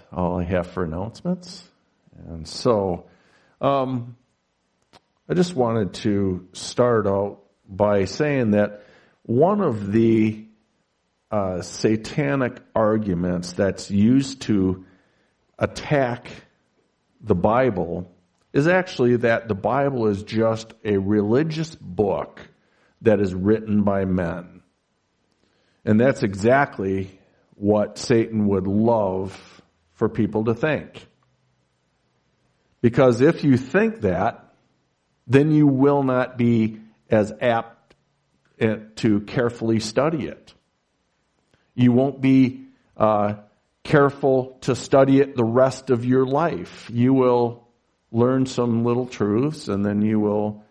all I have for announcements. And so I just wanted to start out by saying that one of the satanic arguments that's used to attack the Bible is actually that the Bible is just a religious book that is written by men. And that's exactly what Satan would love for people to think. Because if you think that, then you will not be as apt to carefully study it. You won't be careful to study it the rest of your life. You will learn some little truths, and then you will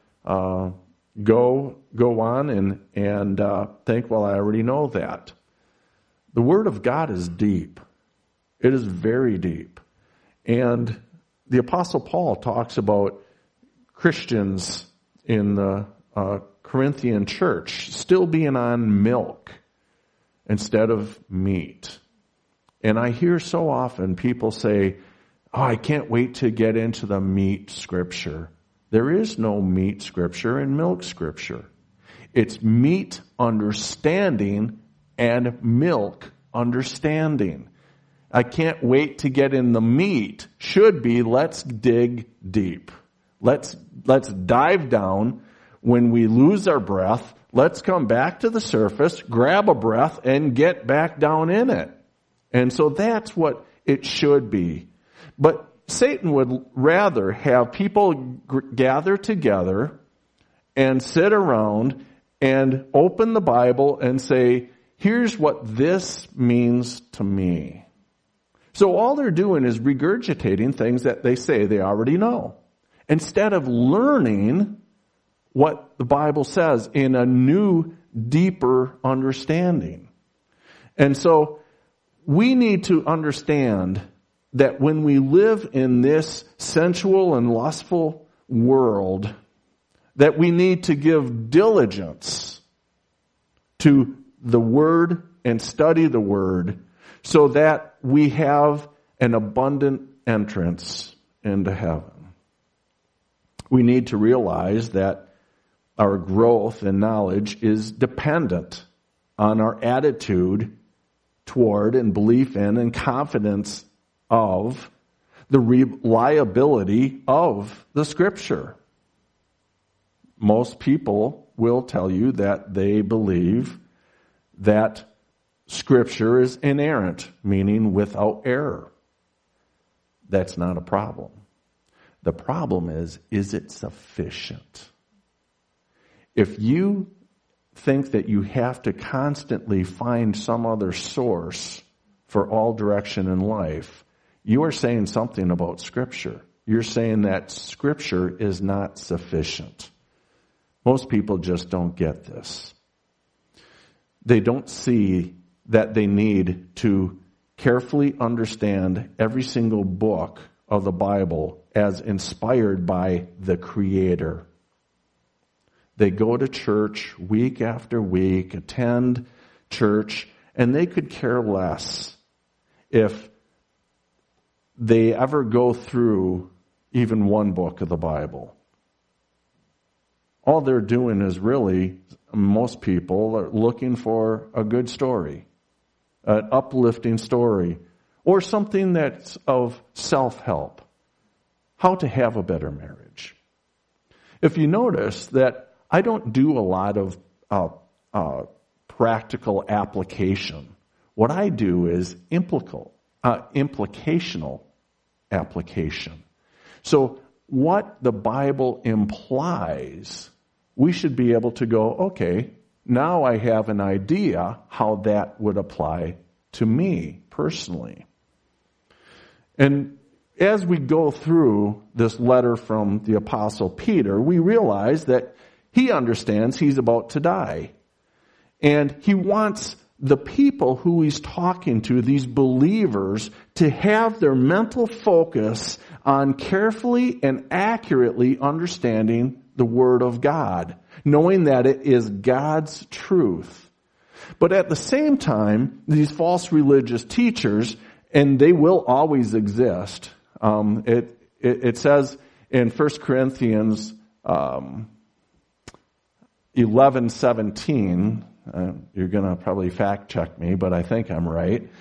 go on and think, well, I already know that. The Word of God is deep. It is very deep. And the Apostle Paul talks about Christians in the Corinthian church still being on milk instead of meat. And I hear so often people say, oh, I can't wait to get into the meat scripture. There is no meat scripture and milk scripture. It's meat understanding and milk understanding. I can't wait to get in the meat. Should be, let's dig deep. Let's dive down. When we lose our breath, let's come back to the surface, grab a breath, and get back down in it. And so that's what it should be. But Satan would rather have people gather together and sit around and open the Bible and say, here's what this means to me. So all they're doing is regurgitating things that they say they already know, instead of learning what the Bible says in a new, deeper understanding. And so we need to understand that when we live in this sensual and lustful world, that we need to give diligence to the Word and study the Word so that we have an abundant entrance into heaven. We need to realize that our growth in knowledge is dependent on our attitude toward and belief in and confidence of the reliability of the Scripture. Most people will tell you that they believe that Scripture is inerrant, meaning without error. That's not a problem. The problem is it sufficient? If you think that you have to constantly find some other source for all direction in life, you are saying something about Scripture. You're saying that Scripture is not sufficient. Most people just don't get this. They don't see that they need to carefully understand every single book of the Bible as inspired by the Creator. They go to church week after week, attend church, and they could care less if they ever go through even one book of the Bible. All they're doing is really, most people are looking for a good story, an uplifting story, or something that's of self-help. How to have a better marriage. If you notice that I don't do a lot of practical application. What I do is implicational application. So what the Bible implies, we should be able to go, okay, now I have an idea how that would apply to me personally. And as we go through this letter from the Apostle Peter, we realize that he understands he's about to die. And he wants the people who he's talking to, these believers, to have their mental focus on carefully and accurately understanding the Word of God, knowing that it is God's truth. But at the same time, these false religious teachers And they will always exist. It says in 1 Corinthians 11:17, you're going to probably fact check me, but I think I'm right,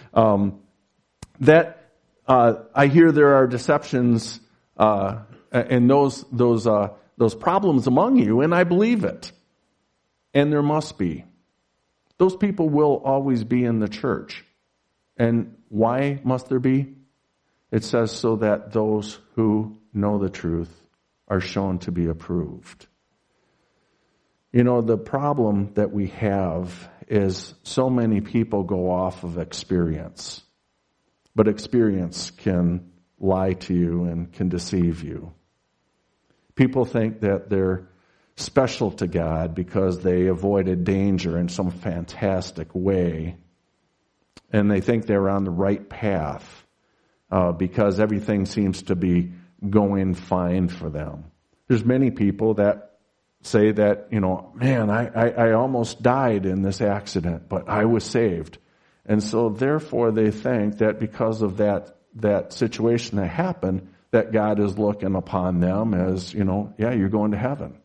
that I hear there are deceptions and those problems among you, and I believe it. And there must be. Those people will always be in the church. And why must there be? It says so that those who know the truth are shown to be approved. You know, the problem that we have is so many people go off of experience. But experience can lie to you and can deceive you. People think that they're special to God because they avoided danger in some fantastic way. And they think they're on the right path because everything seems to be going fine for them. There's many people that say that, you know, man, I almost died in this accident, but I was saved. And so therefore they think that because of that situation that happened, that God is looking upon them as, you know, yeah, you're going to heaven.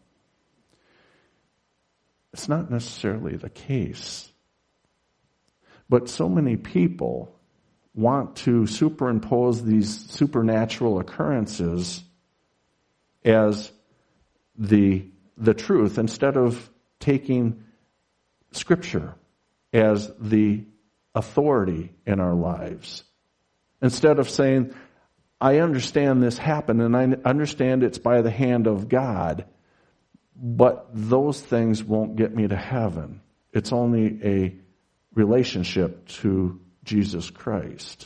It's not necessarily the case. But so many people want to superimpose these supernatural occurrences as the truth instead of taking Scripture as the authority in our lives. Instead of saying, I understand this happened and I understand it's by the hand of God, but those things won't get me to heaven. It's only a relationship to Jesus Christ.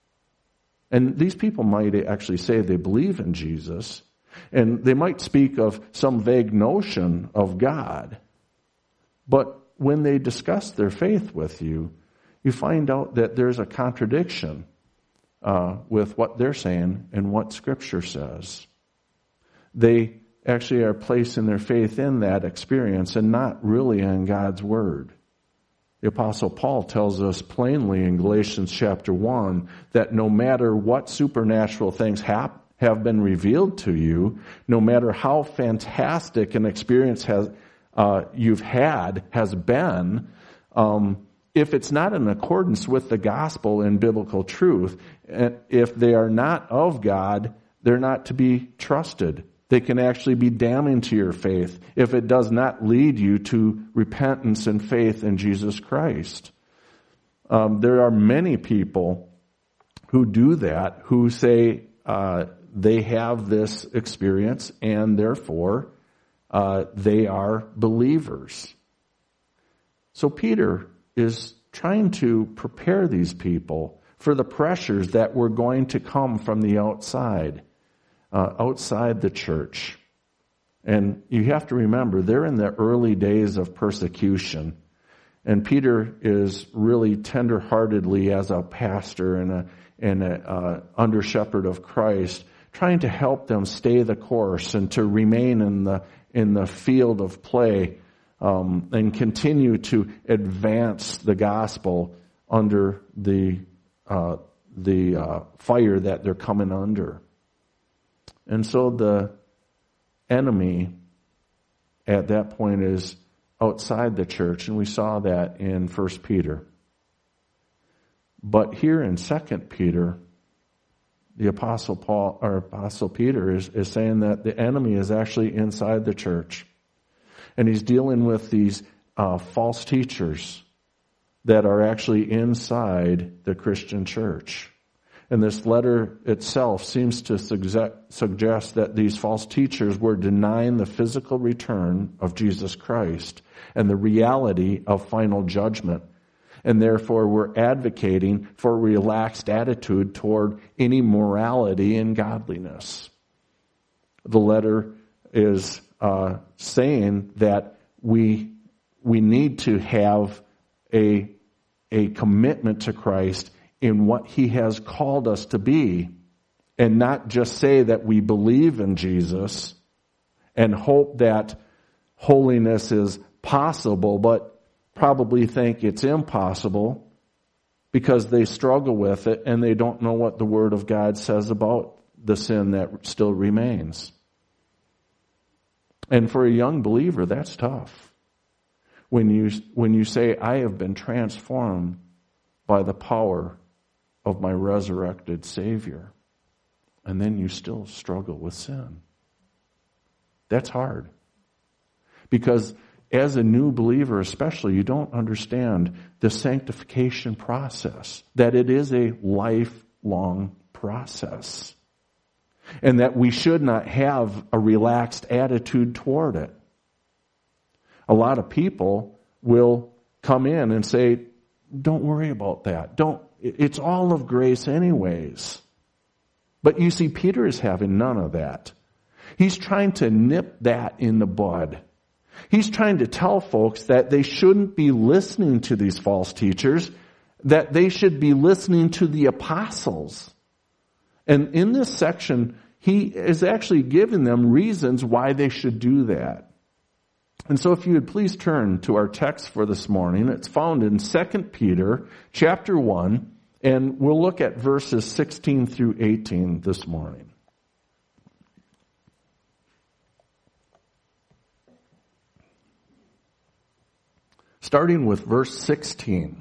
And these people might actually say they believe in Jesus, and they might speak of some vague notion of God. But when they discuss their faith with you, you find out that there's a contradiction with what they're saying and what Scripture says. They actually are placing their faith in that experience and not really in God's Word. The Apostle Paul tells us plainly in Galatians chapter 1 that no matter what supernatural things have been revealed to you, no matter how fantastic an experience you've had has been, if it's not in accordance with the gospel and biblical truth, if they are not of God, they're not to be trusted. They can actually be damning to your faith if it does not lead you to repentance and faith in Jesus Christ. There are many people who do that, who say they have this experience and therefore they are believers. So Peter is trying to prepare these people for the pressures that were going to come from the outside the church. And you have to remember, they're in the early days of persecution. And Peter is really tenderheartedly, as a pastor and a under shepherd of Christ, trying to help them stay the course and to remain in the field of play and continue to advance the gospel under the fire that they're coming under. And so the enemy at that point is outside the church, and we saw that in 1 Peter. But here in 2 Peter, the Apostle Peter is saying that the enemy is actually inside the church. And he's dealing with these false teachers that are actually inside the Christian church. And this letter itself seems to suggest that these false teachers were denying the physical return of Jesus Christ and the reality of final judgment, and therefore were advocating for a relaxed attitude toward any morality and godliness. The letter is saying that we need to have a commitment to Christ in what He has called us to be, and not just say that we believe in Jesus and hope that holiness is possible, but probably think it's impossible, because they struggle with it and they don't know what the Word of God says about the sin that still remains. And for a young believer, that's tough. When you say, I have been transformed by the power of my resurrected Savior, and then you still struggle with sin. That's hard. Because as a new believer especially, you don't understand the sanctification process, that it is a lifelong process, and that we should not have a relaxed attitude toward it. A lot of people will come in and say, don't worry about that. It's all of grace anyways. But you see, Peter is having none of that. He's trying to nip that in the bud. He's trying to tell folks that they shouldn't be listening to these false teachers, that they should be listening to the apostles. And in this section, he is actually giving them reasons why they should do that. And so if you would please turn to our text for this morning. It's found in 2 Peter chapter 1, and we'll look at verses 16 through 18 this morning. Starting with verse 16.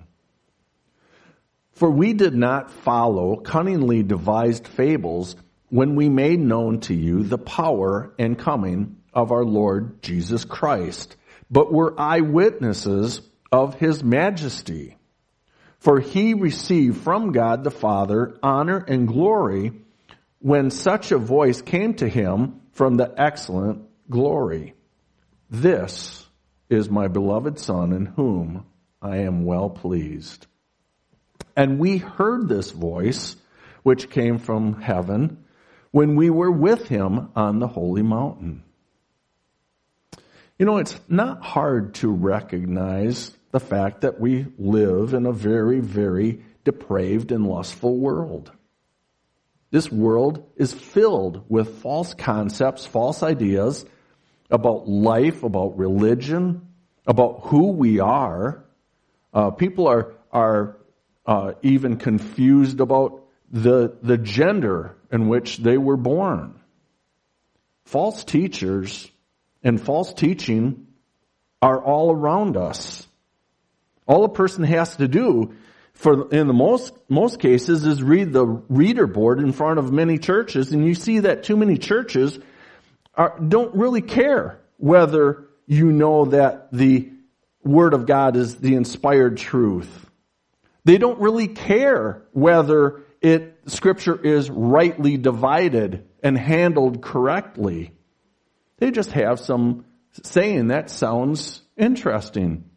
For we did not follow cunningly devised fables when we made known to you the power and coming of our Lord Jesus Christ, but were eyewitnesses of his majesty. For he received from God the Father honor and glory when such a voice came to him from the excellent glory. This is my beloved Son, in whom I am well pleased. And we heard this voice, which came from heaven, when we were with him on the holy mountain. You know, it's not hard to recognize the fact that we live in a very, very depraved and lustful world. This world is filled with false concepts, false ideas about life, about religion, about who we are. People are even confused about the gender in which they were born. False teachers and false teaching are all around us. All a person has to do, in the most cases, is read the reader board in front of many churches, and you see that too many churches don't really care whether you know that the Word of God is the inspired truth. They don't really care whether Scripture is rightly divided and handled correctly. They just have some saying that sounds interesting.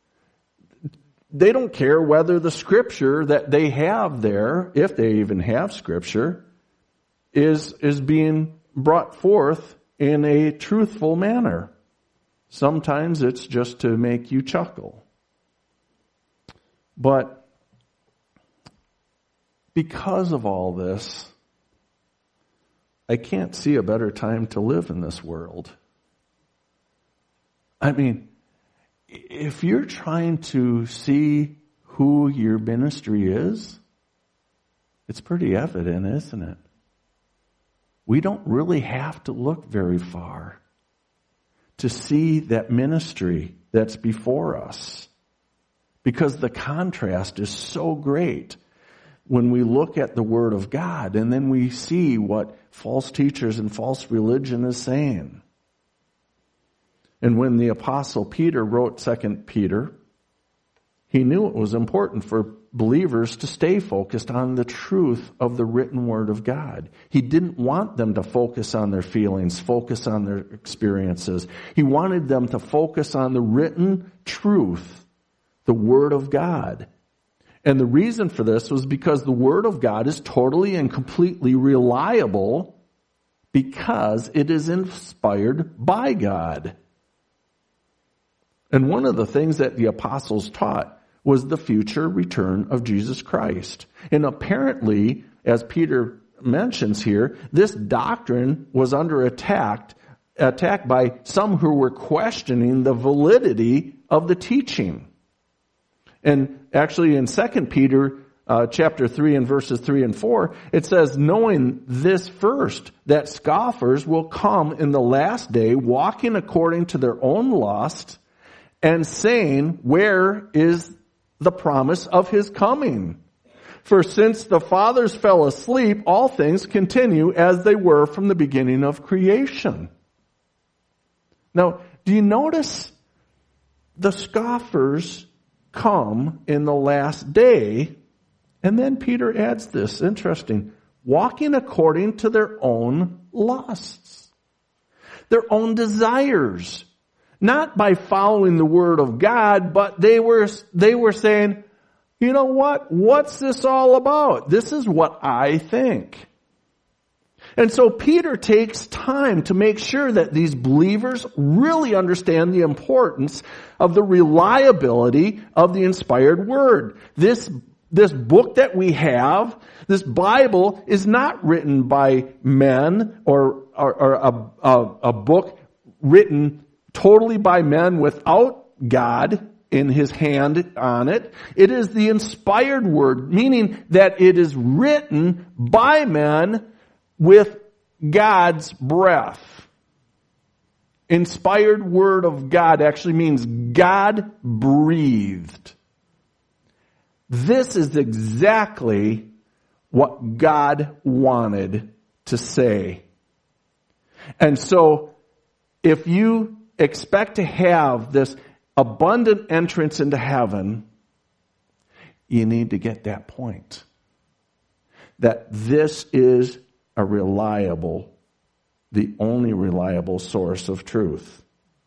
They don't care whether the Scripture that they have there, if they even have Scripture, is being brought forth in a truthful manner. Sometimes it's just to make you chuckle. But because of all this, I can't see a better time to live in this world. I mean, if you're trying to see who your ministry is, it's pretty evident, isn't it? We don't really have to look very far to see that ministry that's before us, because the contrast is so great when we look at the Word of God and then we see what false teachers and false religion is saying. And when the Apostle Peter wrote 2 Peter, he knew it was important for believers to stay focused on the truth of the written Word of God. He didn't want them to focus on their feelings, focus on their experiences. He wanted them to focus on the written truth, the Word of God. And the reason for this was because the Word of God is totally and completely reliable because it is inspired by God. And one of the things that the apostles taught was the future return of Jesus Christ. And apparently, as Peter mentions here, this doctrine was under attack by some who were questioning the validity of the teaching. And actually in 2 Peter chapter 3 and verses 3 and 4, it says, knowing this first, that scoffers will come in the last day, walking according to their own lust, and saying, where is the promise of his coming? For since the fathers fell asleep, all things continue as they were from the beginning of creation. Now, do you notice the scoffers come in the last day? And then Peter adds this, interesting, walking according to their own lusts, their own desires, not by following the word of God, but they were saying, you know what? What's this all about? This is what I think. And so Peter takes time to make sure that these believers really understand the importance of the reliability of the inspired word. This book that we have, this Bible, is not written by men or a book written totally by men without God in his hand on it. It is the inspired word, meaning that it is written by men with God's breath. Inspired word of God actually means God breathed. This is exactly what God wanted to say. And so, if you expect to have this abundant entrance into heaven, you need to get that point. That this is a reliable, the only reliable source of truth.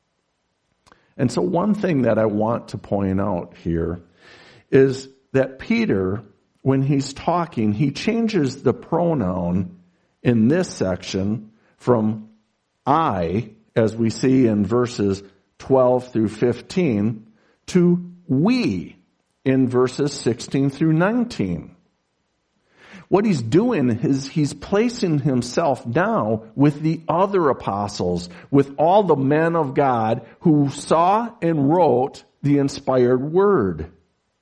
And so one thing that I want to point out here is that Peter, when he's talking, he changes the pronoun in this section from I, as we see in verses 12 through 15, to we in verses 16 through 19. What he's doing is he's placing himself now with the other apostles, with all the men of God who saw and wrote the inspired word.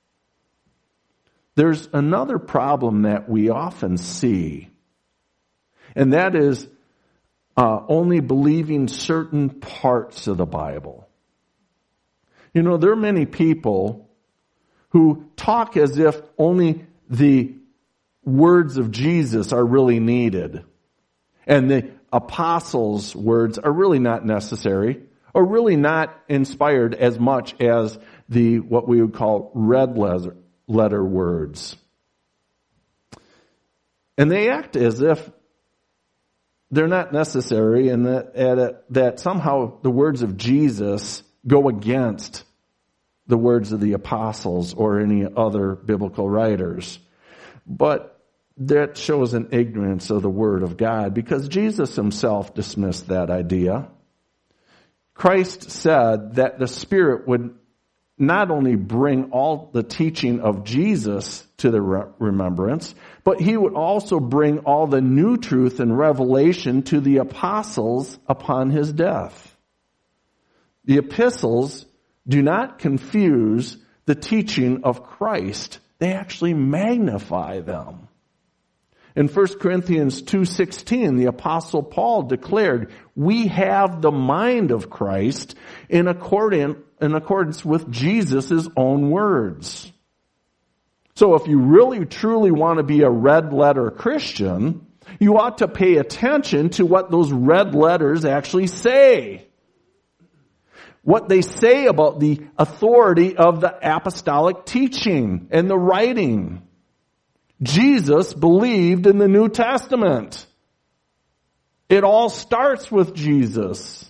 There's another problem that we often see, and that is only believing certain parts of the Bible. You know, there are many people who talk as if only the words of Jesus are really needed, and the apostles' words are really not necessary, or really not inspired as much as the what we would call red letter words. And they act as if they're not necessary, and that somehow the words of Jesus go against the words of the apostles or any other biblical writers. But that shows an ignorance of the Word of God, because Jesus himself dismissed that idea. Christ said that the Spirit would not only bring all the teaching of Jesus to the remembrance, but he would also bring all the new truth and revelation to the apostles upon his death. The epistles do not confuse the teaching of Christ. They actually magnify them. In 1 Corinthians 2:16, the Apostle Paul declared, we have the mind of Christ in accordance with Jesus' own words. So if you really truly want to be a red letter Christian, you ought to pay attention to what those red letters actually say. What they say about the authority of the apostolic teaching and the writing. Jesus believed in the New Testament. It all starts with Jesus.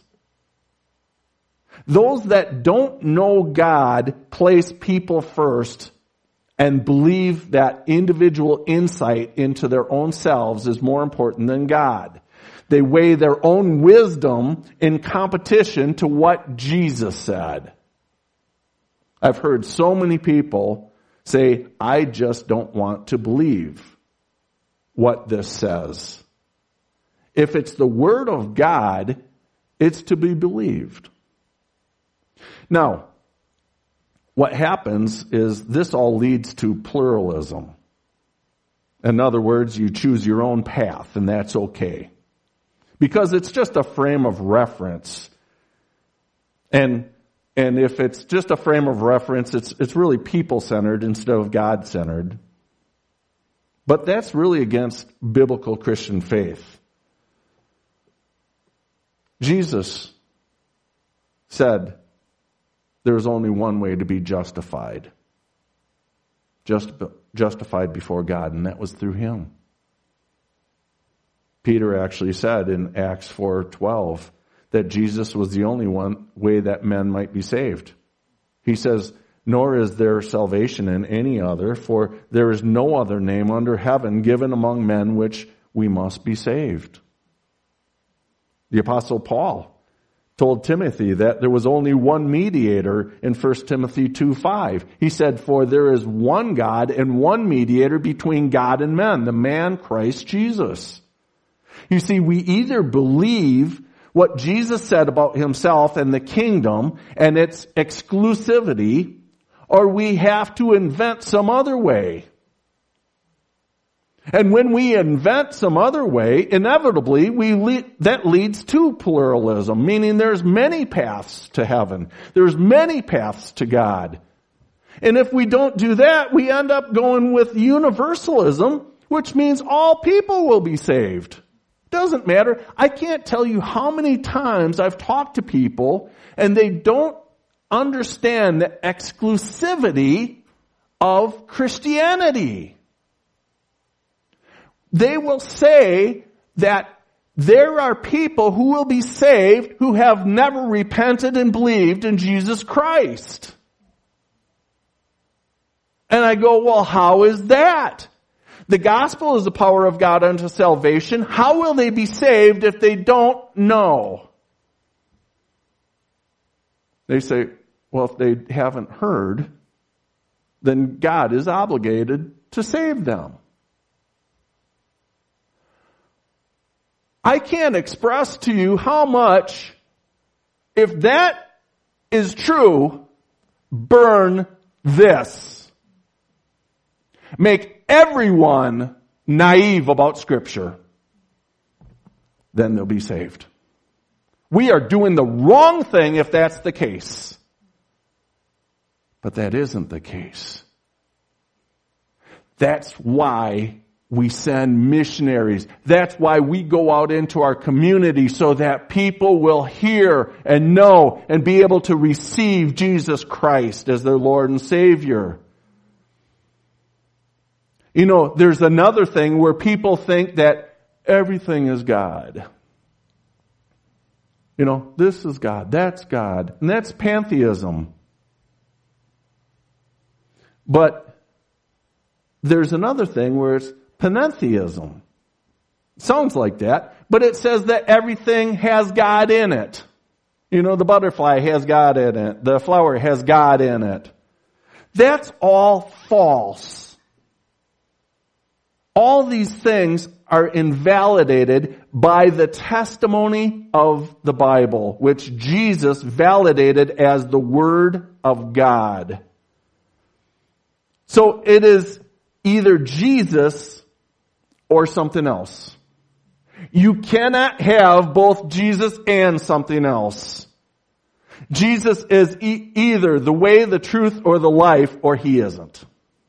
Those that don't know God place people first and believe that individual insight into their own selves is more important than God. They weigh their own wisdom in competition to what Jesus said. I've heard so many people say, I just don't want to believe what this says. If it's the Word of God, it's to be believed. Now, what happens is this all leads to pluralism. In other words, you choose your own path, and that's okay. Because it's just a frame of reference. And if it's just a frame of reference, it's really people-centered instead of God-centered. But that's really against biblical Christian faith. Jesus said there's only one way to be justified. Justified before God, and that was through Him. Peter actually said in Acts 4:12 that Jesus was the only one way that men might be saved. He says, "Nor is there salvation in any other, for there is no other name under heaven given among men which we must be saved." The Apostle Paul told Timothy that there was only one mediator in 1 Timothy 2:5. He said, "For there is one God and one mediator between God and men, the man Christ Jesus." You see, we either believe what Jesus said about Himself and the kingdom and its exclusivity, or we have to invent some other way. And when we invent some other way, inevitably that leads to pluralism, meaning there's many paths to heaven. There's many paths to God. And if we don't do that, we end up going with universalism, which means all people will be saved. Doesn't matter. I can't tell you how many times I've talked to people and they don't understand the exclusivity of Christianity. They will say that there are people who will be saved who have never repented and believed in Jesus Christ. And I go, well, how is that? The gospel is the power of God unto salvation. How will they be saved if they don't know? They say, well, if they haven't heard, then God is obligated to save them. I can't express to you how much, if that is true, burn this. Make everyone naive about Scripture. Then they'll be saved. We are doing the wrong thing if that's the case. But that isn't the case. That's why we send missionaries. That's why we go out into our community so that people will hear and know and be able to receive Jesus Christ as their Lord and Savior. You know, there's another thing where people think that everything is God. You know, this is God, that's God, and that's pantheism. But there's another thing where it's panentheism. Sounds like that, but it says that everything has God in it. You know, the butterfly has God in it. The flower has God in it. That's all false. All these things are invalidated by the testimony of the Bible, which Jesus validated as the Word of God. So it is either Jesus or something else. You cannot have both Jesus and something else. Jesus is either the way, the truth, or the life, or He isn't.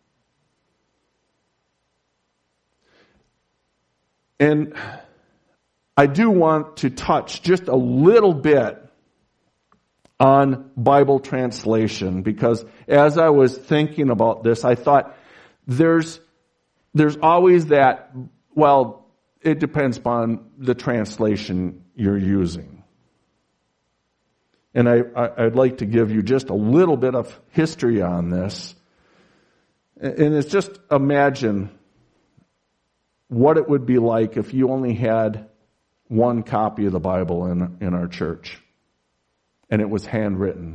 And I do want to touch just a little bit on Bible translation, because as I was thinking about this, I thought there's always that, well, it depends upon the translation you're using. And I'd like to give you just a little bit of history on this. And it's just imagine what it would be like if you only had one copy of the Bible in our church, and it was handwritten.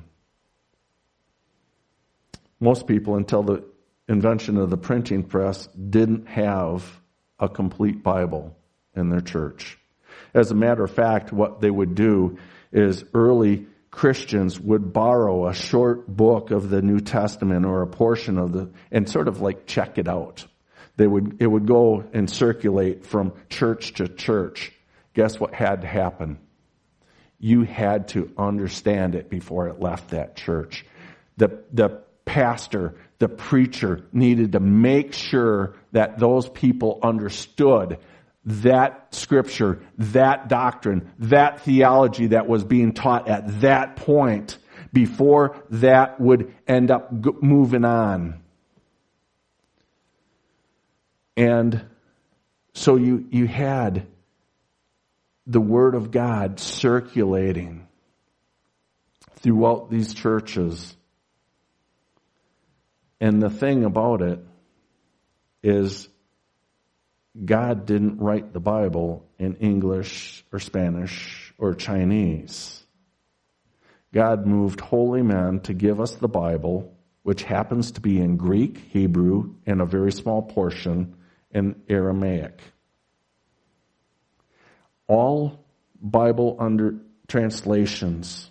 Most people, until the invention of the printing press, didn't have a complete Bible in their church. As a matter of fact, what they would do is early Christians would borrow a short book of the New Testament or a portion of and sort of like check it out. It would go and circulate from church to church. Guess what had to happen? You had to understand it before it left that church. The pastor, the preacher needed to make sure that those people understood that scripture, that doctrine, that theology that was being taught at that point before that would end up moving on. And so you had the Word of God circulating throughout these churches. And the thing about it is God didn't write the Bible in English or Spanish or Chinese. God moved holy men to give us the Bible, which happens to be in Greek, Hebrew, and a very small portion in Aramaic. All Bible translations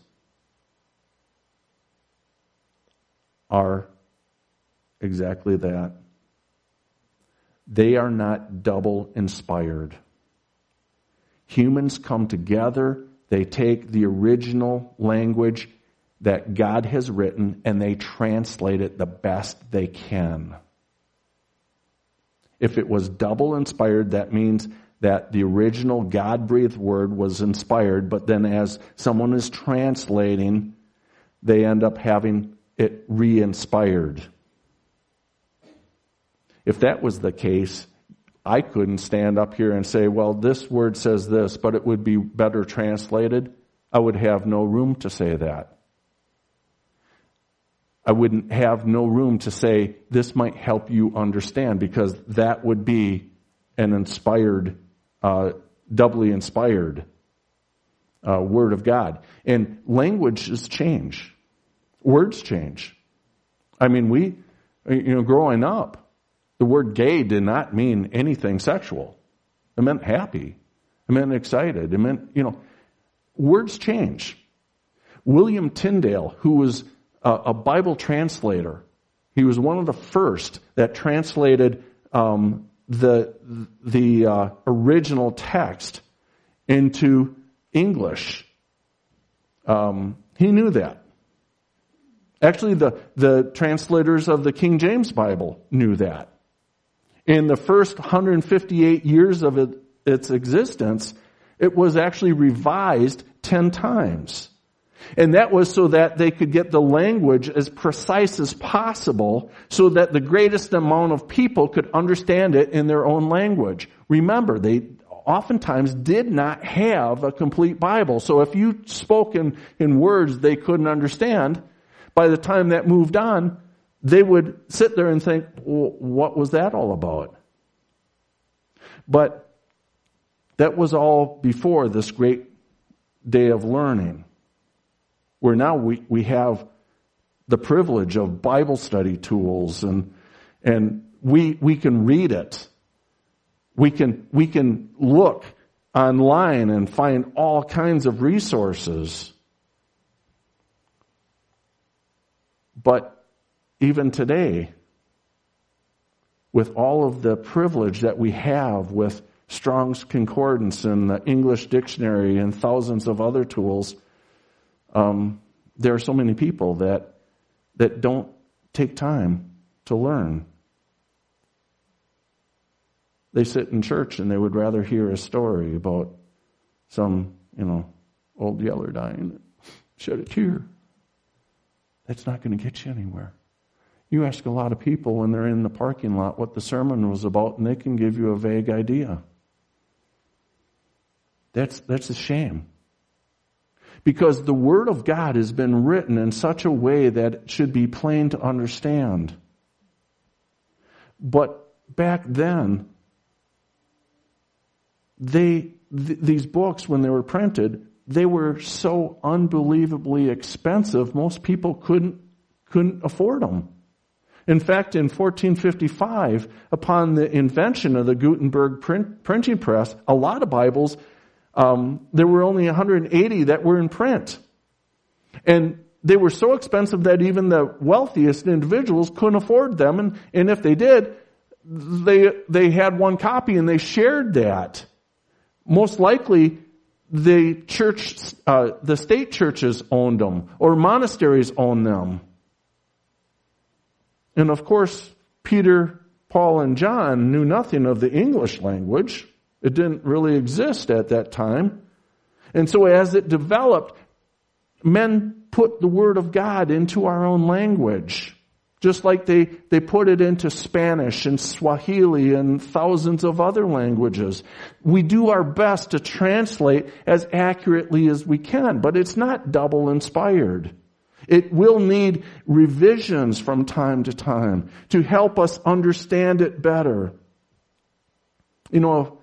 are exactly that. They are not double inspired. Humans come together, they take the original language that God has written and they translate it the best they can. If it was double inspired, that means that the original God-breathed word was inspired, but then as someone is translating, they end up having it re-inspired. If that was the case, I couldn't stand up here and say, well, this word says this, but it would be better translated. I would have no room to say that. I wouldn't have no room to say, this might help you understand, because that would be an inspired, doubly inspired Word of God. And languages change. Words change. I mean, growing up, the word gay did not mean anything sexual. It meant happy. It meant excited. It meant, words change. William Tyndale, who was a Bible translator, he was one of the first that translated the original text into English. He knew that. Actually, the translators of the King James Bible knew that. In the first 158 years of its existence, it was actually revised 10 times. And that was so that they could get the language as precise as possible so that the greatest amount of people could understand it in their own language. Remember, they oftentimes did not have a complete Bible. So if you spoke in words they couldn't understand, by the time that moved on, they would sit there and think, well, what was that all about? But that was all before this great day of learning, where now we have the privilege of Bible study tools, and we can read it. We can look online and find all kinds of resources. But even today, with all of the privilege that we have with Strong's Concordance and the English Dictionary and thousands of other tools, there are so many people that don't take time to learn. They sit in church and they would rather hear a story about some, old yeller dying that shed a tear. That's not going to get you anywhere. You ask a lot of people when they're in the parking lot what the sermon was about, and they can give you a vague idea. That's a shame. Because the Word of God has been written in such a way that it should be plain to understand. But back then, these books, when they were printed, they were so unbelievably expensive, most people couldn't afford them. In fact, in 1455, upon the invention of the Gutenberg printing press, a lot of Bibles, there were only 180 that were in print. And they were so expensive that even the wealthiest individuals couldn't afford them. And if they did, they had one copy and they shared that. Most likely, the state churches owned them, or monasteries owned them. And of course, Peter, Paul, and John knew nothing of the English language. It didn't really exist at that time. And so as it developed, men put the Word of God into our own language. Just like they put it into Spanish and Swahili and thousands of other languages. We do our best to translate as accurately as we can, but it's not double inspired. It will need revisions from time to time to help us understand it better. You know,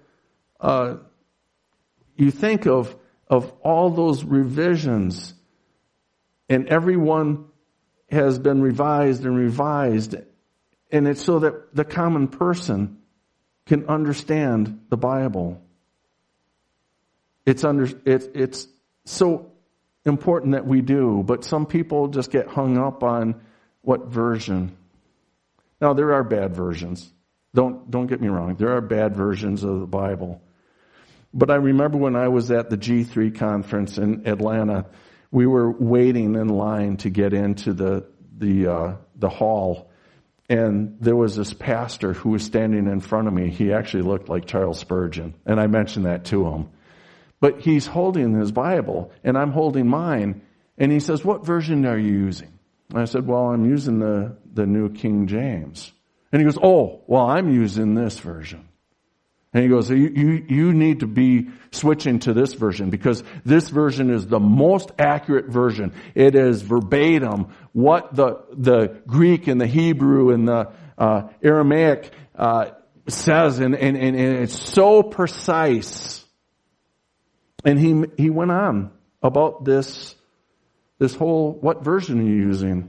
you think of all those revisions, and everyone has been revised and revised, and it's so that the common person can understand the Bible. It's so important that we do, but some people just get hung up on what version. Now, there are bad versions. Don't get me wrong. There are bad versions of the Bible. But I remember when I was at the G3 conference in Atlanta, we were waiting in line to get into the hall, and there was this pastor who was standing in front of me. He actually looked like Charles Spurgeon, and I mentioned that to him. But he's holding his Bible, and I'm holding mine, and he says, "What version are you using?" And I said, "Well, I'm using the New King James." And he goes, "Oh, well, I'm using this version." And he goes, you need to be switching to this version, because this version is the most accurate version. It is verbatim what the Greek and the Hebrew and the Aramaic says, and it's so precise. And he went on about this whole, what version are you using?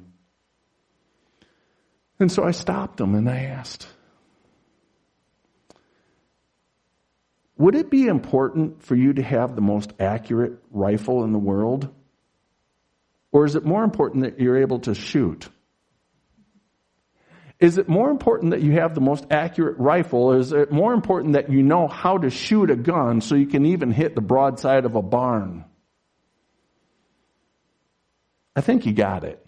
And so I stopped him and I asked, would it be important for you to have the most accurate rifle in the world? Or is it more important that you're able to shoot? Is it more important that you have the most accurate rifle? Or is it more important that you know how to shoot a gun so you can even hit the broadside of a barn? I think you got it.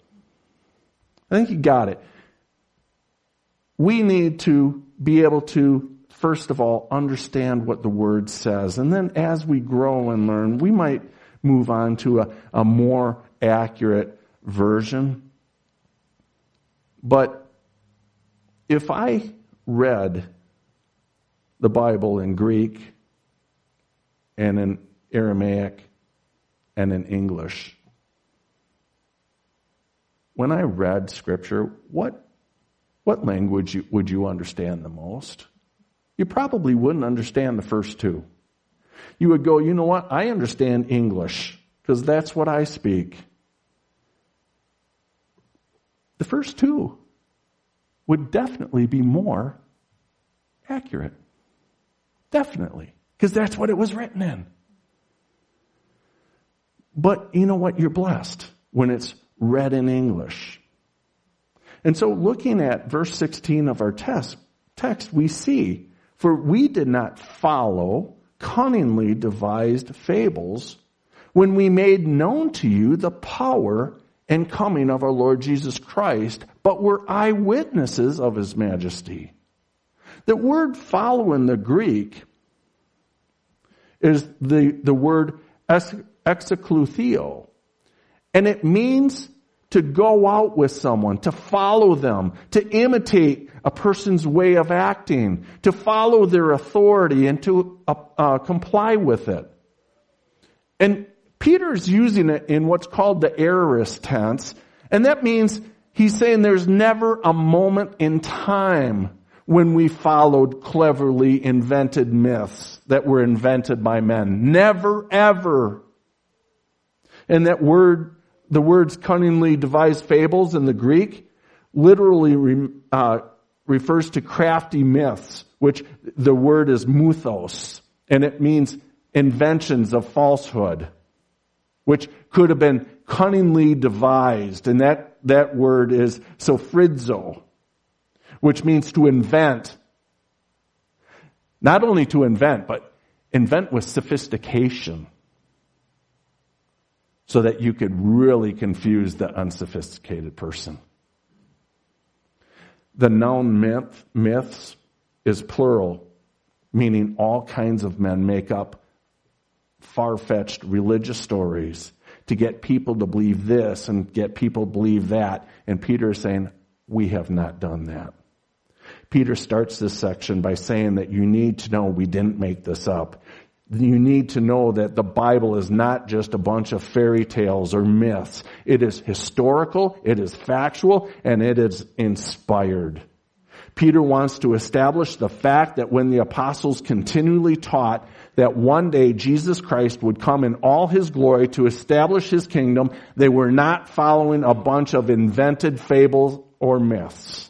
We need to be able to, first of all, understand what the Word says. And then as we grow and learn, we might move on to a more accurate version. But if I read the Bible in Greek and in Aramaic and in English, when I read Scripture, what language would you understand the most? You probably wouldn't understand the first two. You would go, you know what? I understand English because that's what I speak. The first two would definitely be more accurate. Definitely. Because that's what it was written in. But you know what? You're blessed when it's read in English. And so looking at verse 16 of our text, we see, "For we did not follow cunningly devised fables when we made known to you the power and coming of our Lord Jesus Christ, but were eyewitnesses of His majesty." The word "follow" in the Greek is the word exeklutheo, and it means to go out with someone, to follow them, to imitate a person's way of acting, to follow their authority and to comply with it. And Peter's using it in what's called the aorist tense, and that means he's saying there's never a moment in time when we followed cleverly invented myths that were invented by men. Never, ever. And that word, the words cunningly devised fables in the Greek, literally refers to crafty myths, which the word is mythos, and it means inventions of falsehood. which could have been cunningly devised. And that word is sophrizo, which means to invent. Not only to invent, but invent with sophistication, so that you could really confuse the unsophisticated person. The noun myths is plural, meaning all kinds of men make up far-fetched religious stories to get people to believe this and get people to believe that. And Peter is saying, we have not done that. Peter starts this section by saying that you need to know we didn't make this up. You need to know that the Bible is not just a bunch of fairy tales or myths. It is historical, it is factual, and it is inspired. Peter wants to establish the fact that when the apostles continually taught that one day Jesus Christ would come in all his glory to establish his kingdom, they were not following a bunch of invented fables or myths.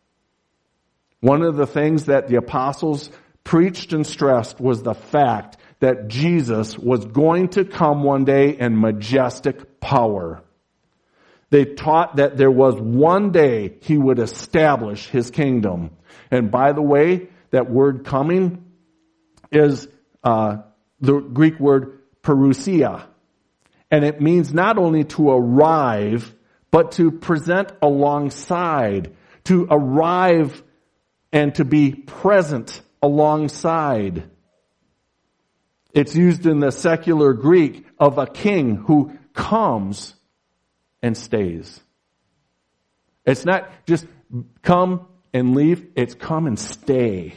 One of the things that the apostles preached and stressed was the fact that Jesus was going to come one day in majestic power. They taught that there was one day he would establish his kingdom. And by the way, that word coming is the Greek word parousia. And it means not only to arrive, but to present alongside, to arrive and to be present alongside. It's used in the secular Greek of a king who comes and stays. It's not just come and leave, it's come and stay.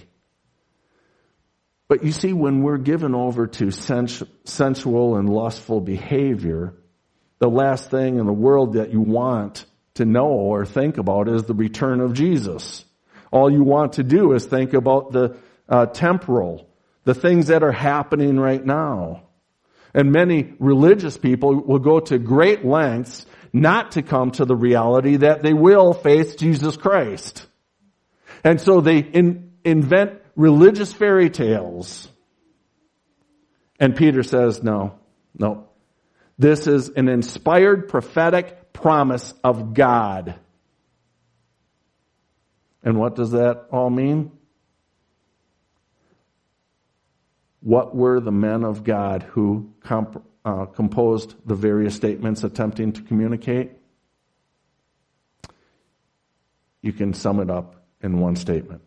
But you see, when we're given over to sensual and lustful behavior, the last thing in the world that you want to know or think about is the return of Jesus. All you want to do is think about the temporal, the things that are happening right now. And many religious people will go to great lengths not to come to the reality that they will face Jesus Christ. And so they invent religious fairy tales. And Peter says, no. This is an inspired prophetic promise of God. And what does that all mean? What were the men of God who composed the various statements attempting to communicate? You can sum it up in one statement.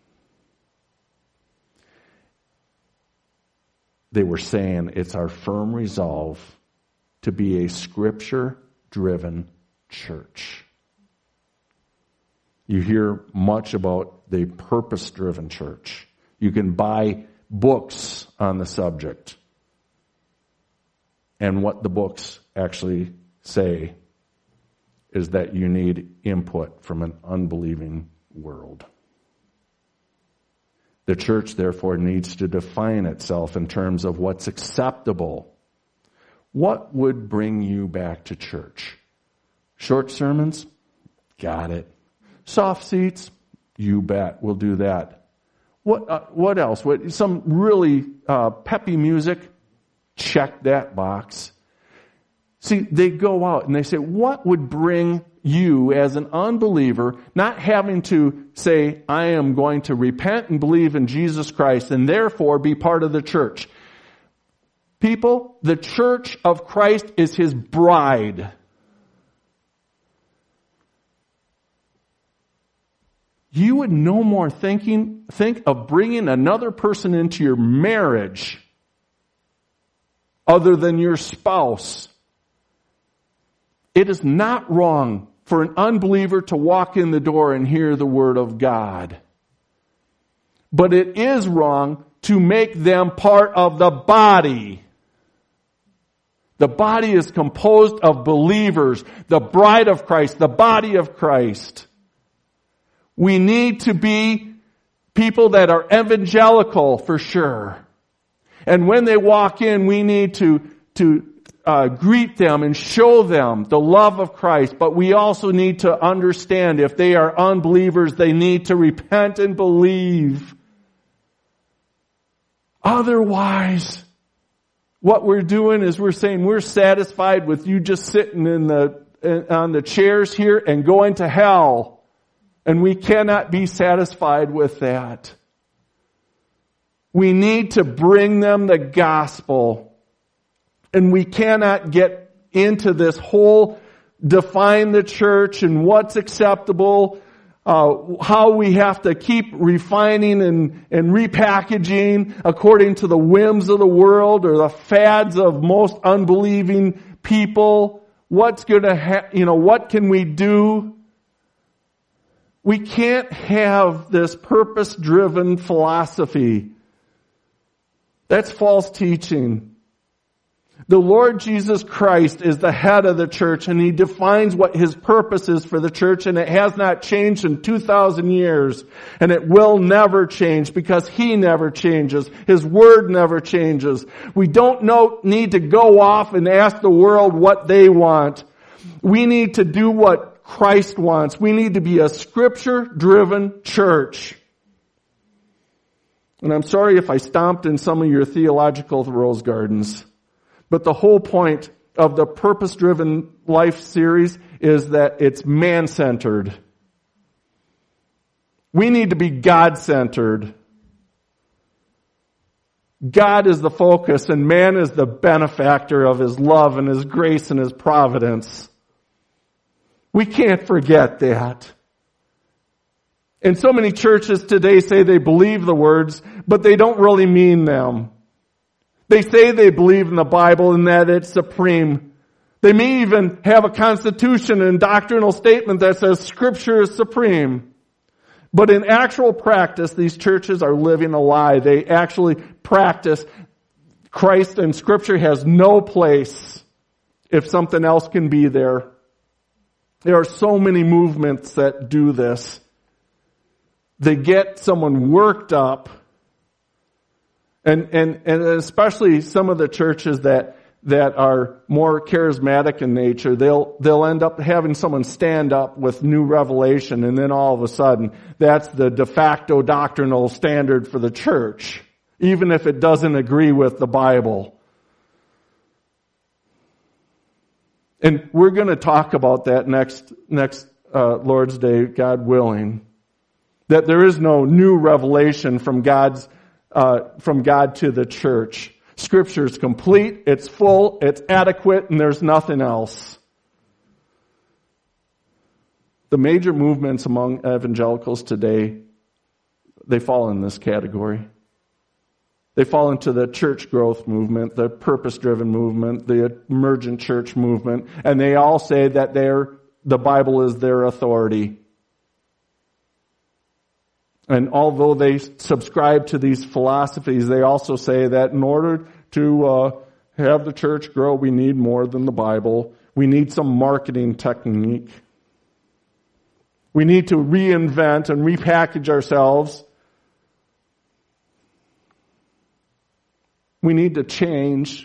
They were saying it's our firm resolve to be a Scripture-driven church. You hear much about the purpose-driven church. You can buy books on the subject. And what the books actually say is that you need input from an unbelieving world. The church, therefore, needs to define itself in terms of what's acceptable. What would bring you back to church? Short sermons? Got it. Soft seats? You bet. We'll do that. What else? Some really peppy music? Check that box. See, they go out and they say, what would bring you as an unbeliever, not having to say, I am going to repent and believe in Jesus Christ and therefore be part of the church? People, the church of Christ is his bride. You would no more think of bringing another person into your marriage other than your spouse. It is not wrong for an unbeliever to walk in the door and hear the word of God. But it is wrong to make them part of the body. The body is composed of believers, the bride of Christ, the body of Christ. We need to be people that are evangelical for sure. And when they walk in, we need to greet them and show them the love of Christ. But we also need to understand if they are unbelievers, they need to repent and believe. Otherwise, What we're doing is we're saying we're satisfied with you just sitting on the chairs here and going to hell. And we cannot be satisfied with that. We need to bring them the gospel. And we cannot get into this whole define the church and what's acceptable, how we have to keep refining and repackaging according to the whims of the world or the fads of most unbelieving people. What's going to what can we do? We can't have this purpose-driven philosophy. That's false teaching. The Lord Jesus Christ is the head of the church, and He defines what His purpose is for the church, and it has not changed in 2,000 years, and it will never change because He never changes. His Word never changes. We don't need to go off and ask the world what they want. We need to do what Christ wants. We need to be a Scripture-driven church. And I'm sorry if I stomped in some of your theological rose gardens. But the whole point of the Purpose-Driven Life series is that it's man-centered. We need to be God-centered. God is the focus and man is the benefactor of His love and His grace and His providence. We can't forget that. And so many churches today say they believe the words, but they don't really mean them. They say they believe in the Bible and that it's supreme. They may even have a constitution and doctrinal statement that says Scripture is supreme. But in actual practice, these churches are living a lie. They actually practice Christ and Scripture has no place if something else can be there. There are so many movements that do this. They get someone worked up. And especially some of the churches that are more charismatic in nature, they'll end up having someone stand up with new revelation, and then all of a sudden, that's the de facto doctrinal standard for the church, even if it doesn't agree with the Bible. And we're going to talk about that next Lord's Day, God willing. That there is no new revelation from God to the church. Scripture is complete, it's full, it's adequate, and there's nothing else. The major movements among evangelicals today, they fall in this category. They fall into the church growth movement, the purpose-driven movement, the emergent church movement, and they all say that the Bible is their authority. And although they subscribe to these philosophies, they also say that in order to have the church grow, we need more than the Bible. We need some marketing technique. We need to reinvent and repackage ourselves. We need to change.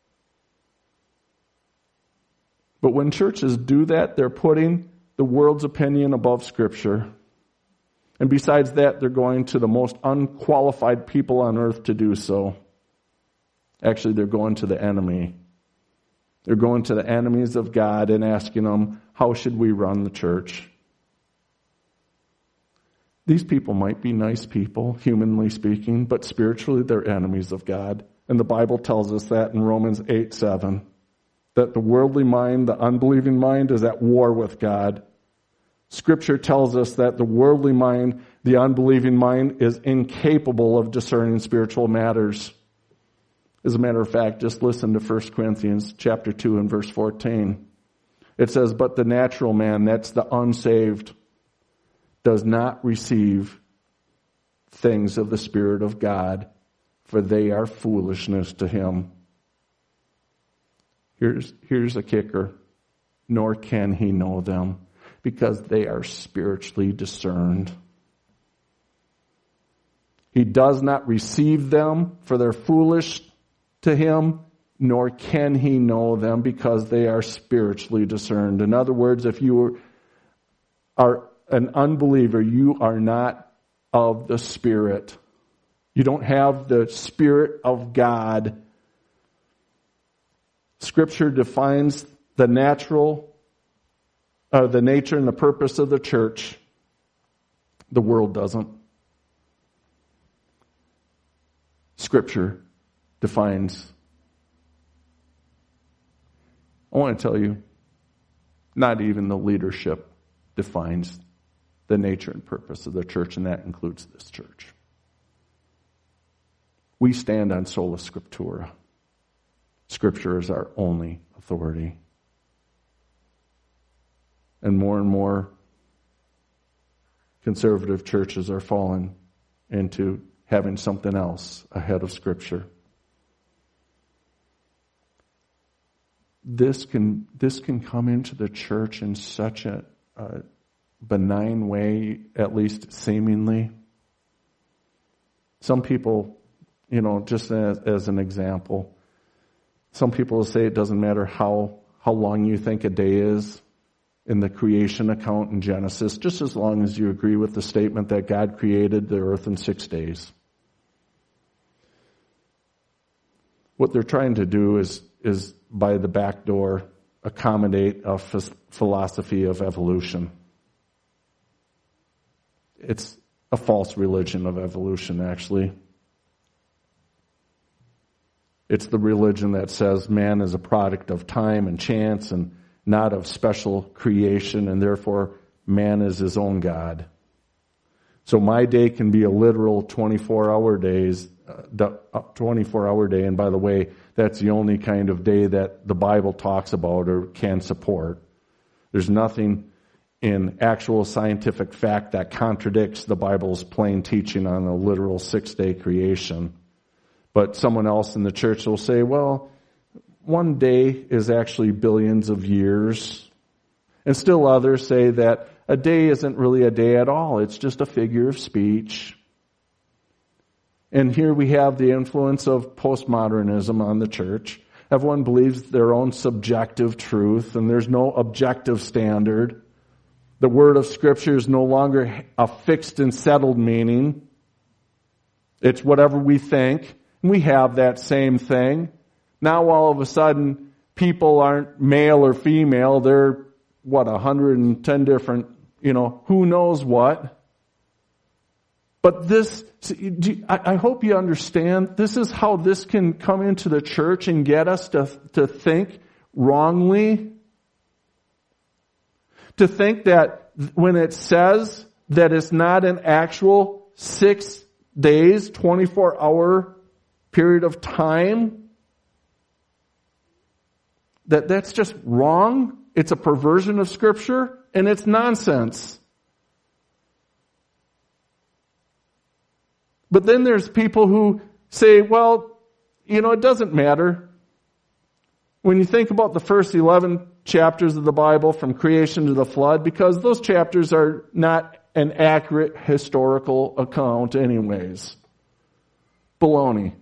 But when churches do that, they're putting the world's opinion above Scripture. And besides that, they're going to the most unqualified people on earth to do so. Actually, they're going to the enemy. They're going to the enemies of God and asking them, how should we run the church? These people might be nice people, humanly speaking, but spiritually they're enemies of God. And the Bible tells us that in Romans 8:7, that the worldly mind, the unbelieving mind, is at war with God. Scripture tells us that the worldly mind, the unbelieving mind, is incapable of discerning spiritual matters. As a matter of fact, just listen to 1 Corinthians chapter 2 and verse 14. It says, but the natural man, that's the unsaved, does not receive things of the Spirit of God, for they are foolishness to him. Here's a kicker. Nor can he know them, because they are spiritually discerned. He does not receive them, for they're foolish to him, nor can he know them, because they are spiritually discerned. In other words, if you are an unbeliever, you are not of the Spirit. You don't have the Spirit of God. Scripture defines the nature and the purpose of the church. The world doesn't. Scripture defines. I want to tell you, not even the leadership defines the nature and purpose of the church, and that includes this church. We stand on sola scriptura. Scripture is our only authority. And more conservative churches are falling into having something else ahead of Scripture. This can come into the church in such a benign way, at least seemingly. Some people, just as an example, some people will say it doesn't matter how long you think a day is in the creation account in Genesis, just as long as you agree with the statement that God created the earth in 6 days. What they're trying to do is by the back door accommodate a philosophy of evolution. It's a false religion of evolution, actually. It's the religion that says man is a product of time and chance and not of special creation, and therefore man is his own God. So my day can be a literal 24-hour day, and by the way, that's the only kind of day that the Bible talks about or can support. There's nothing in actual scientific fact that contradicts the Bible's plain teaching on a literal 6-day creation. But someone else in the church will say, well, one day is actually billions of years. And still others say that a day isn't really a day at all. It's just a figure of speech. And here we have the influence of postmodernism on the church. Everyone believes their own subjective truth, and there's no objective standard. The word of Scripture is no longer a fixed and settled meaning. It's whatever we think. And we have that same thing. Now all of a sudden, people aren't male or female. They're, 110 different, who knows what. But this, I hope you understand, this is how this can come into the church and get us to think wrongly. To think that when it says that it's not an actual 6 days, 24-hour period of time, that's just wrong. It's a perversion of Scripture, and it's nonsense. But then there's people who say, well, it doesn't matter. When you think about the first 11 chapters of the Bible from creation to the flood, because those chapters are not an accurate historical account anyways. Baloney.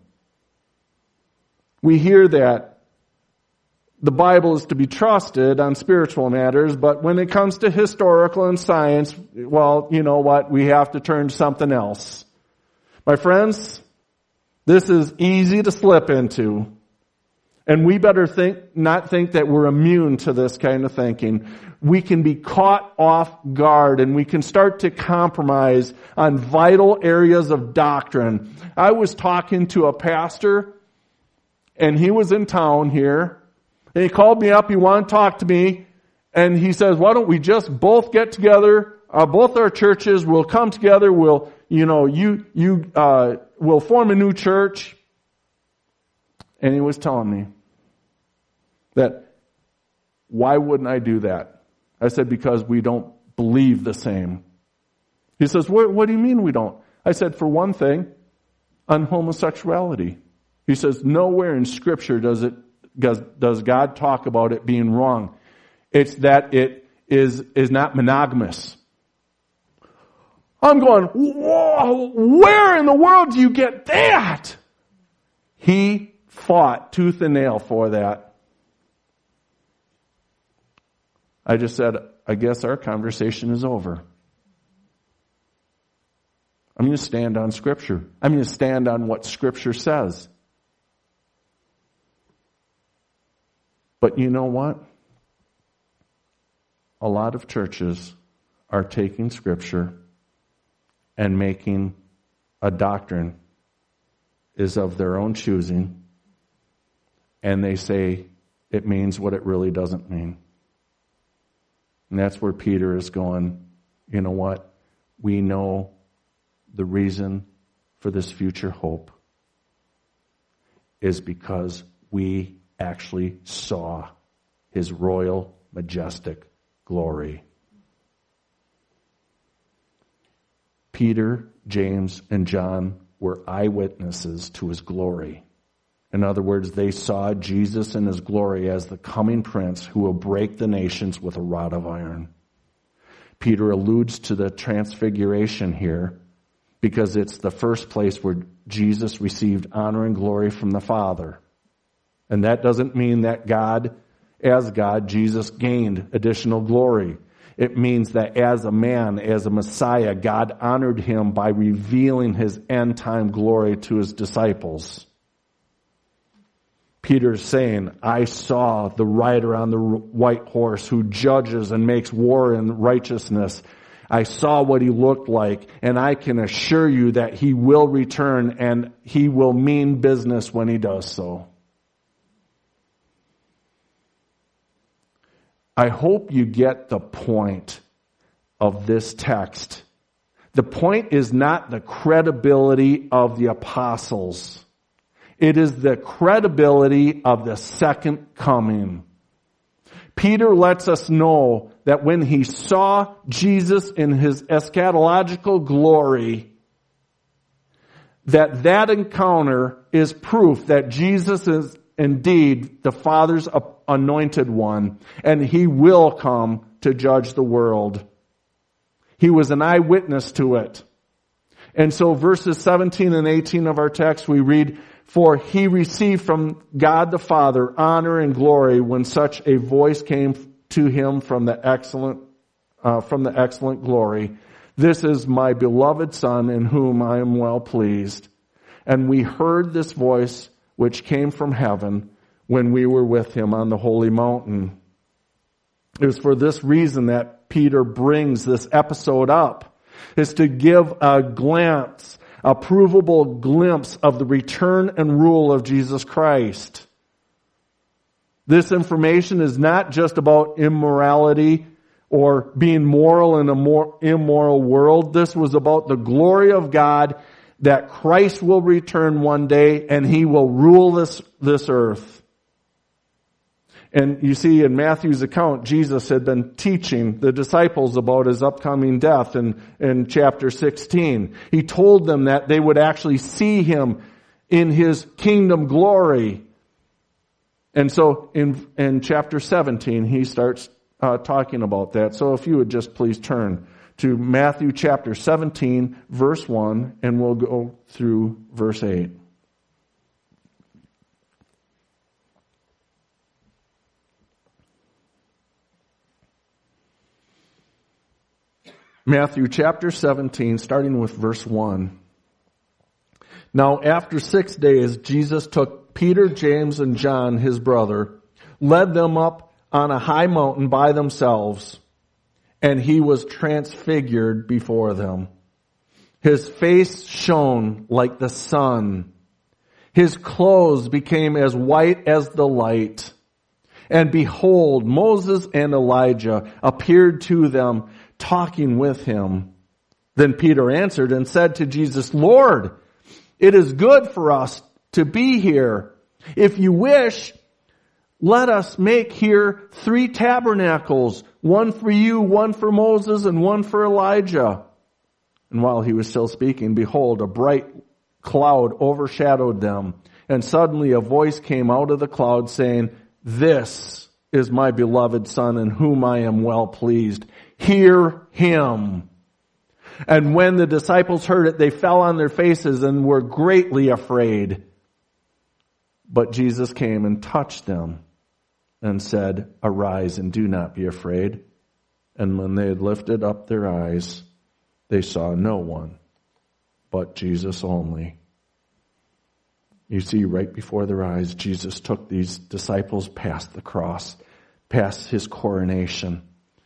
We hear that the Bible is to be trusted on spiritual matters, but when it comes to historical and science, well, you know what? We have to turn to something else. My friends, this is easy to slip into. And we better not think that we're immune to this kind of thinking. We can be caught off guard and we can start to compromise on vital areas of doctrine. I was talking to a pastor and he was in town here. And he called me up, he wanted to talk to me, and he says, why don't we just both get together, both our churches, we'll come together, we'll form a new church. And he was telling me that, why wouldn't I do that? I said, because we don't believe the same. He says, what do you mean we don't? I said, for one thing, on homosexuality. He says, nowhere in Scripture does God talk about it being wrong. It's that it is not monogamous. I'm going, whoa, where in the world do you get that? He fought tooth and nail for that. I just said, I guess our conversation is over. I'm going to stand on Scripture. I'm going to stand on what Scripture says. But you know what? A lot of churches are taking Scripture and making a doctrine is of their own choosing, and they say it means what it really doesn't mean. And that's where Peter is going, you know what? We know the reason for this future hope is because we actually saw his royal, majestic glory. Peter, James, and John were eyewitnesses to his glory. In other words, they saw Jesus in his glory as the coming prince who will break the nations with a rod of iron. Peter alludes to the transfiguration here because it's the first place where Jesus received honor and glory from the Father. And that doesn't mean that as God, Jesus gained additional glory. It means that as a man, as a Messiah, God honored him by revealing his end-time glory to his disciples. Peter's saying, I saw the rider on the white horse who judges and makes war in righteousness. I saw what he looked like, and I can assure you that he will return and he will mean business when he does so. I hope you get the point of this text. The point is not the credibility of the apostles. It is the credibility of the second coming. Peter lets us know that when he saw Jesus in his eschatological glory, that encounter is proof that Jesus is indeed the Father's anointed one, and he will come to judge the world. He was an eyewitness to it. And so verses 17 and 18 of our text we read, for he received from God the Father honor and glory when such a voice came to him from the excellent glory. This is my beloved Son in whom I am well pleased. And we heard this voice which came from heaven when we were with him on the holy mountain. It was for this reason that Peter brings this episode up, is to give a glance, a provable glimpse of the return and rule of Jesus Christ. This information is not just about immorality or being moral in a more immoral world. This was about the glory of God, that Christ will return one day and he will rule this earth. And you see in Matthew's account, Jesus had been teaching the disciples about his upcoming death in chapter 16. He told them that they would actually see him in his kingdom glory. And so in chapter 17, he starts talking about that. So if you would just please turn to Matthew chapter 17, verse 1, and we'll go through verse 8. Matthew chapter 17, starting with verse 1. Now after 6 days, Jesus took Peter, James, and John, his brother, led them up on a high mountain by themselves, and he was transfigured before them. His face shone like the sun. His clothes became as white as the light. And behold, Moses and Elijah appeared to them, talking with him. Then Peter answered and said to Jesus, Lord, it is good for us to be here. If you wish, let us make here 3 tabernacles, one for you, one for Moses, and one for Elijah. And while he was still speaking, behold, a bright cloud overshadowed them. And suddenly a voice came out of the cloud saying, This is my beloved Son in whom I am well pleased. Hear him. And when the disciples heard it, they fell on their faces and were greatly afraid. But Jesus came and touched them and said, Arise and do not be afraid. And when they had lifted up their eyes, they saw no one but Jesus only. You see, right before their eyes, Jesus took these disciples past the cross, past his coronation.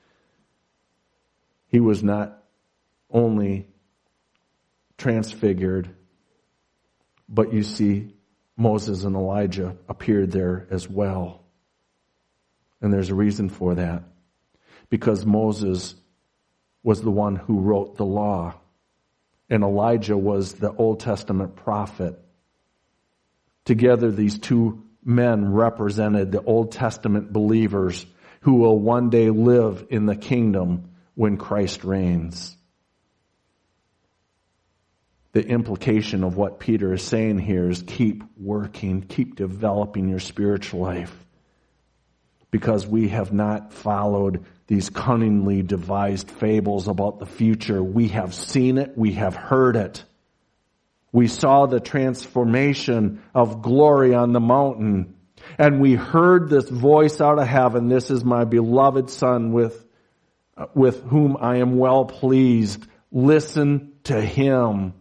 He was not only transfigured, but you see, Moses and Elijah appeared there as well. And there's a reason for that. Because Moses was the one who wrote the law, and Elijah was the Old Testament prophet. Together, these two men represented the Old Testament believers who will one day live in the kingdom when Christ reigns. The implication of what Peter is saying here is keep working, keep developing your spiritual life. Because we have not followed these cunningly devised fables about the future. We have seen it, we have heard it. We saw the transformation of glory on the mountain. And we heard this voice out of heaven, "This is my beloved Son with whom I am well pleased. Listen to him."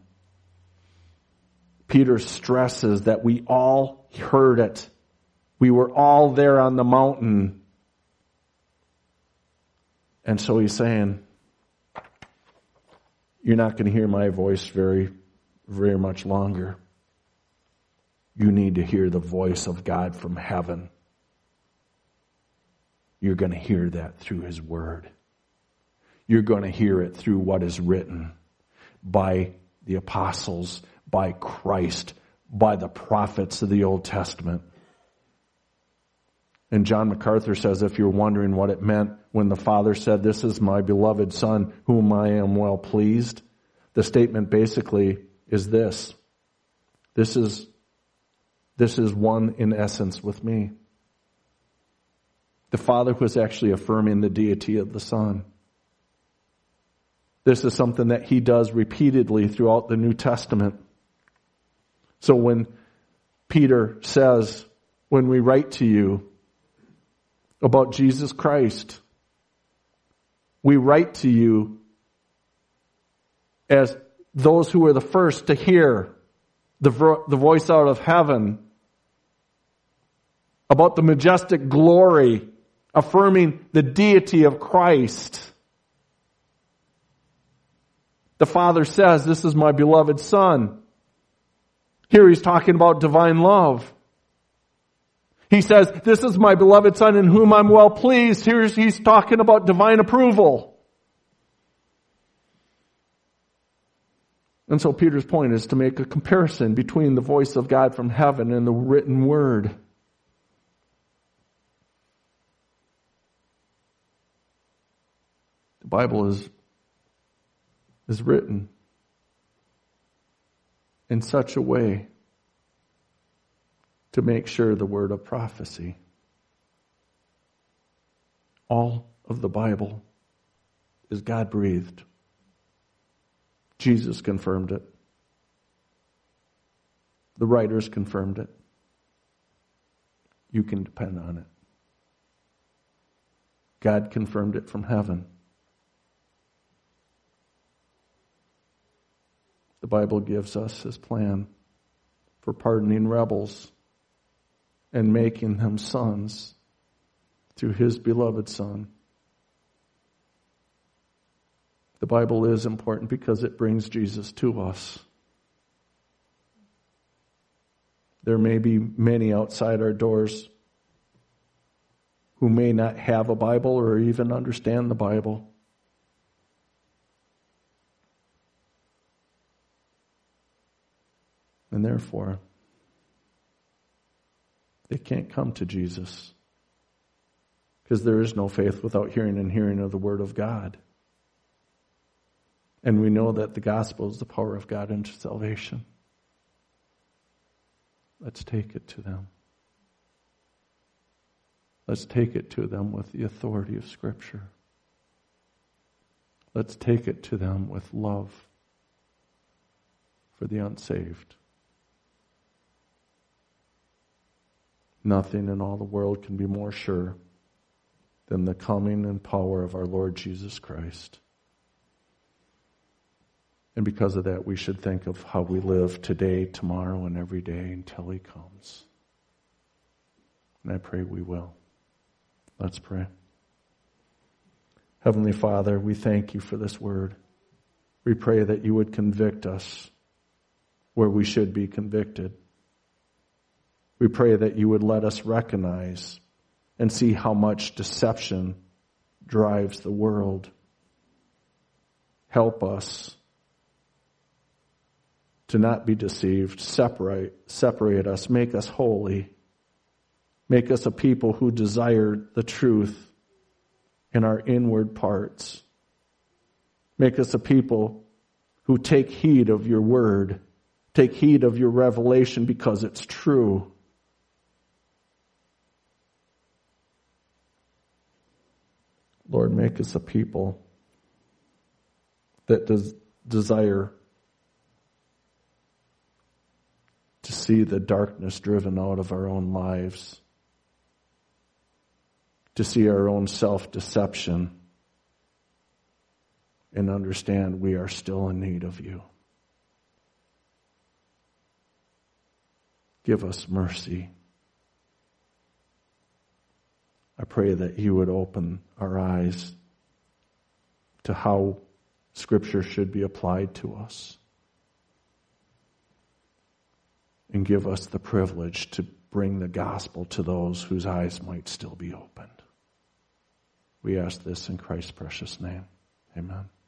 Peter stresses that we all heard it. We were all there on the mountain. And so he's saying, you're not going to hear my voice very much longer. You need to hear the voice of God from heaven. You're going to hear that through his word. You're going to hear it through what is written by the apostles, by Christ, by the prophets of the Old Testament. And John MacArthur says, if you're wondering what it meant when the Father said, "This is my beloved Son, whom I am well pleased," the statement basically is this. This is one in essence with me. The Father was actually affirming the deity of the Son. This is something that he does repeatedly throughout the New Testament. So when Peter says, when we write to you about Jesus Christ, we write to you as those who were the first to hear the voice out of heaven about the majestic glory, affirming the deity of Christ. The Father says, "This is my beloved Son." Here he's talking about divine love. He says, "This is my beloved Son in whom I'm well pleased." Here he's talking about divine approval. And so Peter's point is to make a comparison between the voice of God from heaven and the written word. The Bible is written in such a way to make sure the word of prophecy. All of the Bible is God-breathed. Jesus confirmed it. The writers confirmed it. You can depend on it. God confirmed it from heaven. The Bible gives us his plan for pardoning rebels and making them sons through his beloved Son. The Bible is important because it brings Jesus to us. There may be many outside our doors who may not have a Bible or even understand the Bible. And therefore, they can't come to Jesus because there is no faith without hearing, and hearing of the Word of God. And we know that the gospel is the power of God unto salvation. Let's take it to them. Let's take it to them with the authority of Scripture. Let's take it to them with love for the unsaved. Nothing in all the world can be more sure than the coming and power of our Lord Jesus Christ. And because of that, we should think of how we live today, tomorrow, and every day until He comes. And I pray we will. Let's pray. Heavenly Father, we thank You for this word. We pray that You would convict us where we should be convicted. We pray that You would let us recognize and see how much deception drives the world. Help us to not be deceived. Separate us. Make us holy. Make us a people who desire the truth in our inward parts. Make us a people who take heed of Your word. Take heed of Your revelation because it's true. Lord, make us a people that desire to see the darkness driven out of our own lives, to see our own self-deception, and understand we are still in need of You. Give us mercy. I pray that You would open our eyes to how Scripture should be applied to us, and give us the privilege to bring the gospel to those whose eyes might still be opened. We ask this in Christ's precious name. Amen.